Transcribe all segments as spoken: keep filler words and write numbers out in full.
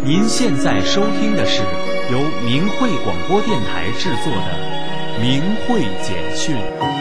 您现在收听的是由明慧广播电台制作的《明慧简讯》。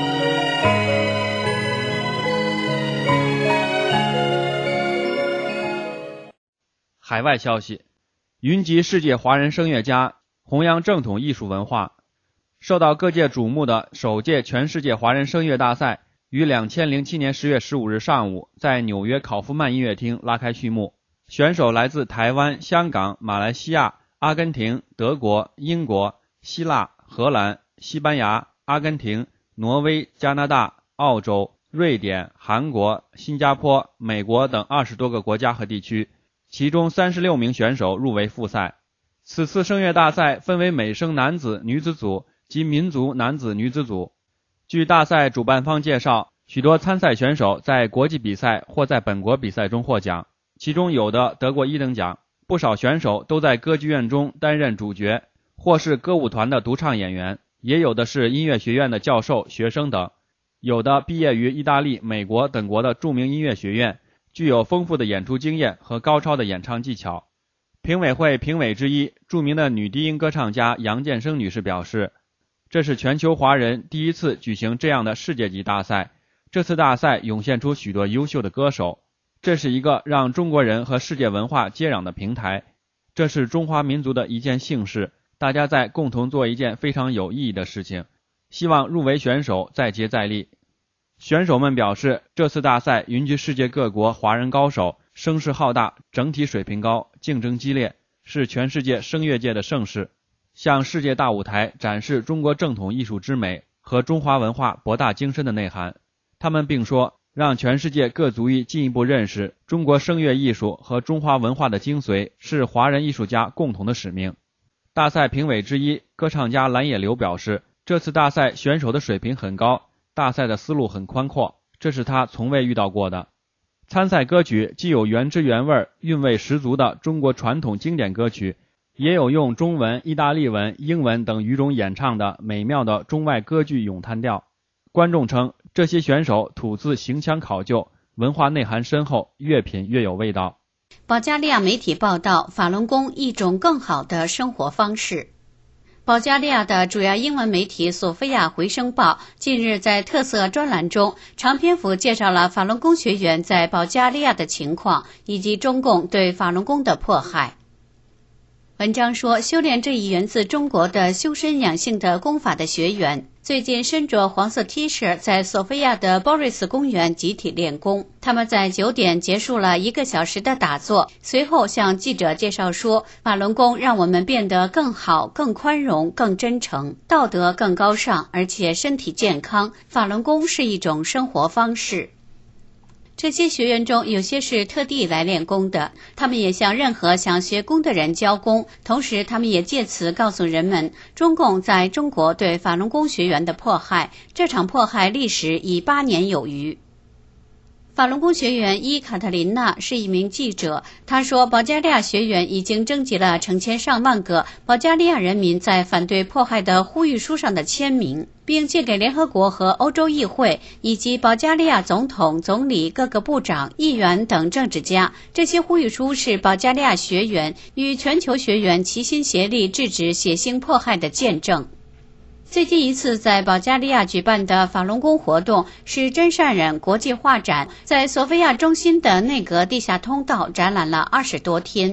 海外消息，云集世界华人声乐家，弘扬正统艺术文化。受到各界瞩目的首届全世界华人声乐大赛于两千零七年十月十五日上午在纽约考夫曼音乐厅拉开序幕。选手来自台湾、香港、马来西亚、阿根廷、德国、英国、希腊、荷兰、西班牙、阿根廷、挪威、加拿大、澳洲、瑞典、韩国、新加坡、美国等二十多个国家和地区，其中三十六名选手入围复赛。此次声乐大赛分为美声男子、女子组及民族男子、女子组。据大赛主办方介绍，许多参赛选手在国际比赛或在本国比赛中获奖，其中有的得过一等奖，不少选手都在歌剧院中担任主角，或是歌舞团的独唱演员，也有的是音乐学院的教授、学生等，有的毕业于意大利、美国等国的著名音乐学院，具有丰富的演出经验和高超的演唱技巧。评委会评委之一，著名的女低音歌唱家杨建生女士表示，这是全球华人第一次举行这样的世界级大赛，这次大赛涌现出许多优秀的歌手，这是一个让中国人和世界文化接壤的平台，这是中华民族的一件幸事，大家在共同做一件非常有意义的事情，希望入围选手再接再厉。选手们表示，这次大赛云集世界各国华人高手，声势浩大，整体水平高，竞争激烈，是全世界声乐界的盛事，向世界大舞台展示中国正统艺术之美和中华文化博大精深的内涵。他们并说，让全世界各族裔进一步认识中国声乐艺术和中华文化的精髓，是华人艺术家共同的使命。大赛评委之一，歌唱家蓝野流表示，这次大赛选手的水平很高，大赛的思路很宽阔，这是他从未遇到过的。参赛歌曲既有原汁原味、韵味十足的中国传统经典歌曲，也有用中文、意大利文、英文等语种演唱的美妙的中外歌剧咏叹调。观众称，这些选手吐字行腔考究，文化内涵深厚，越品越有味道。 保加利亚媒体报道，法轮功一种更好的生活方式。保加利亚的主要英文媒体索菲亚回声报近日在特色专栏中长篇幅介绍了法轮功学员在保加利亚的情况，以及中共对法轮功的迫害。文章说，修炼这一源自中国的修身养性的功法的学员，最近身着黄色 T 恤在索菲亚的 Boris 公园集体练功。他们在九点结束了一个小时的打坐，随后向记者介绍说，法轮功让我们变得更好、更宽容、更真诚，道德更高尚，而且身体健康。法轮功是一种生活方式。这些学员中有些是特地来练功的，他们也向任何想学功的人教功，同时他们也借此告诉人们，中共在中国对法轮功学员的迫害，这场迫害历时已八年有余。法轮功学员伊卡特琳娜是一名记者，她说，保加利亚学员已经征集了成千上万个保加利亚人民在反对迫害的呼吁书上的签名，并借给联合国和欧洲议会以及保加利亚总统、总理、各个部长、议员等政治家。这些呼吁书是保加利亚学员与全球学员齐心协力制止血腥迫害的见证。最近一次在保加利亚举办的法轮功活动是真善忍国际画展，在索菲亚中心的内阁地下通道展览了二十多天。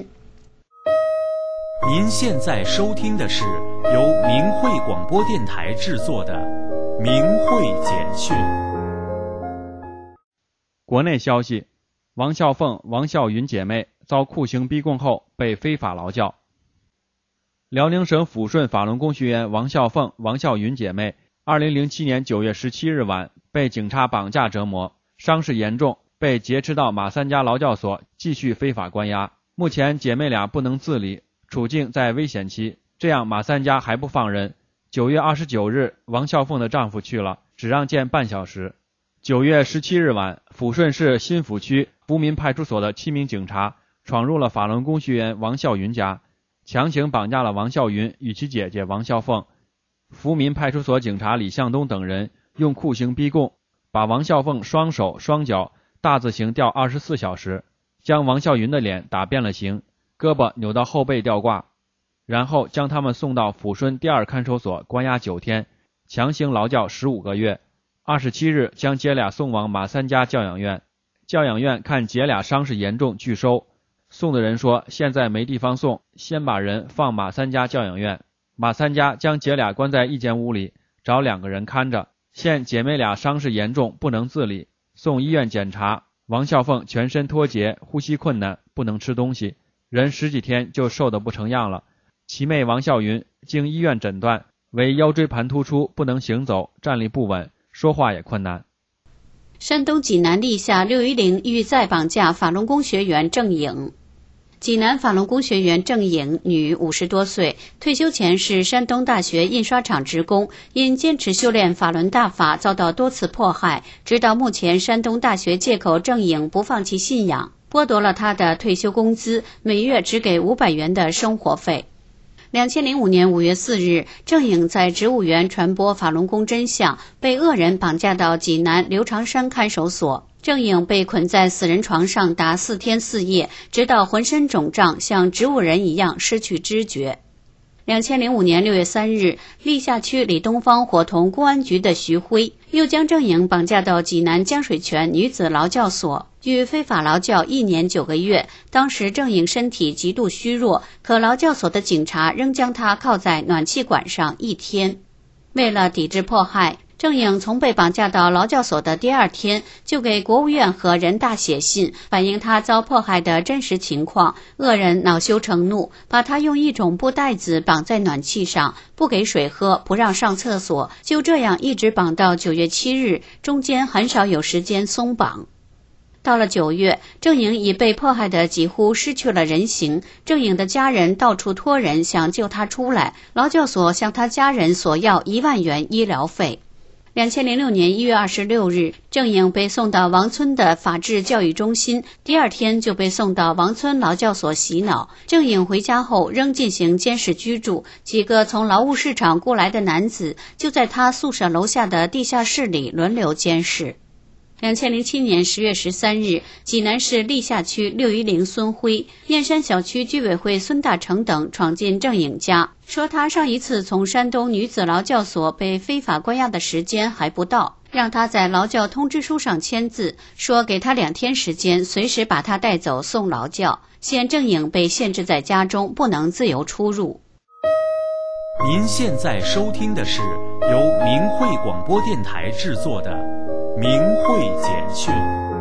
您现在收听的是由明慧广播电台制作的《明慧简讯》。 国内消息，王孝凤、王孝云姐妹遭酷刑逼供后被非法劳教。辽宁省抚顺法轮功学员王孝凤、王孝云姐妹二零零七年九月十七日晚被警察绑架折磨，伤势严重，被劫持到马三家劳教所继续非法关押。目前姐妹俩不能自理，处境在危险期，这样马三家还不放人。九月二十九日，王孝凤的丈夫去了，只让见半小时。九月十七日晚，抚顺市新抚区福民派出所的七名警察闯入了法轮功学员王孝云家，强行绑架了王孝云与其姐姐王孝凤。福民派出所警察李向东等人用酷刑逼供，把王孝凤双手双脚大字形吊二十四小时，将王孝云的脸打变了形， 胳膊扭到后背吊挂，然后将他们送到抚顺第二看守所关押九天，强行劳教十五个月。二十七日将姐俩送往马三家教养院，教养院看姐俩伤势严重拒收，送的人说现在没地方送，先把人放马三家教养院。马三家将姐俩关在一间屋里，找两个人看着，现姐妹俩伤势严重不能自理，送医院检查。王孝凤全身脱节，呼吸困难，不能吃东西，人十几天就瘦得不成样了。其妹王孝云经医院诊断为腰椎盘突出，不能行走，站立不稳，说话也困难。 山东济南历下六一零欲再绑架法轮功学员郑颖。济南法轮功学员郑颖，女，五十多岁，退休前是山东大学印刷厂职工，因坚持修炼法轮大法，遭到多次迫害。直到目前，山东大学借口郑颖不放弃信仰，剥夺了她的退休工资，每月只给五百元的生活费。两千零五年五月四日，郑颖在植物园传播法轮功真相，被恶人绑架到济南刘长山看守所。郑颖被捆在死人床上达四天四夜，直到浑身肿胀，像植物人一样失去知觉。两千零五年六月三日，历下区李东方伙同公安局的徐辉，又将郑颖绑架到济南江水泉女子劳教所，予非法劳教一年九个月。当时郑颖身体极度虚弱，可劳教所的警察仍将她铐在暖气管上一天。为了抵制迫害，郑颖从被绑架到劳教所的第二天，就给国务院和人大写信，反映他遭迫害的真实情况。恶人恼羞成怒，把他用一种布袋子绑在暖气上，不给水喝，不让上厕所，就这样一直绑到九月七日，中间很少有时间松绑。到了九月，郑颖已被迫害的几乎失去了人形。郑颖的家人到处托人想救他出来，劳教所向他家人索要一万元医疗费。两千零六年一月二十六日，郑颖被送到王村的法治教育中心，第二天就被送到王村劳教所洗脑。郑颖回家后仍进行监视居住，几个从劳务市场过来的男子就在他宿舍楼下的地下室里轮流监视。两千零七年十月十三日，济南市历下区六一零孙辉、燕山小区居委会孙大成等闯进郑颖家，说他上一次从山东女子劳教所被非法关押的时间还不到，让他在劳教通知书上签字，说给他两天时间，随时把他带走送劳教。现郑颖被限制在家中，不能自由出入。 您现在收听的是由明慧广播电台制作的明慧简讯。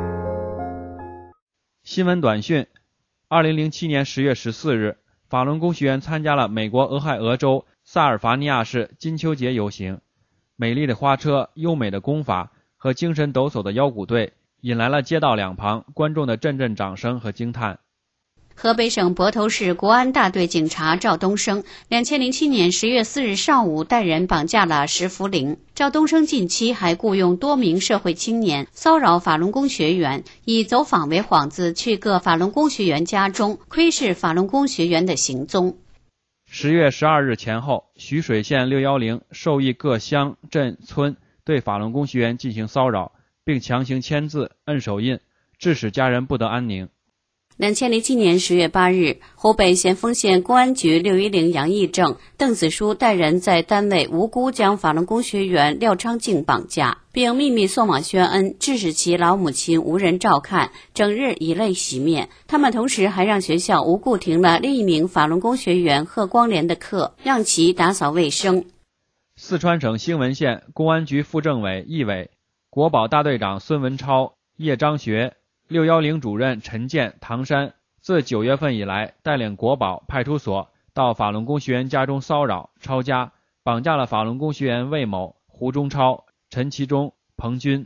新闻短讯：二零零七年十月十四日，法轮功学员参加了美国俄亥俄州萨尔伐尼亚市金秋节游行。美丽的花车、优美的功法和精神抖擞的腰鼓队，引来了街道两旁观众的阵阵掌声和惊叹。 河北省泊头市国安大队警察赵东升，两千零七年十月四日上午带人绑架了石福林。赵东升近期还雇佣多名社会青年骚扰法轮功学员，以走访为幌子，去各法轮功学员家中窥视法轮功学员的行踪。 十月十二日前后，徐水县六一零授意各乡镇村对法轮功学员进行骚扰，并强行签字、摁手印，致使家人不得安宁。 两千零七年十月八日，湖北咸丰县公安局六一零杨义正、邓子书带人在单位无辜将法轮功学员廖昌静绑架，并秘密送往宣恩，致使其老母亲无人照看，整日以泪洗面。他们同时还让学校无故停了另一名法轮功学员贺光莲的课，让其打扫卫生。 四川省兴文县公安局副政委、义委、国保大队长孙文超、叶章学、六一零主任陈建、唐山自九月份以来，带领国保派出所到法轮功学员家中骚扰、抄家，绑架了法轮功学员魏某、胡忠超、陈其忠、彭军。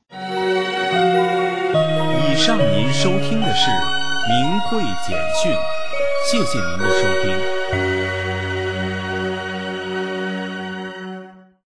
以上您收听的是明慧简讯，谢谢您的收听。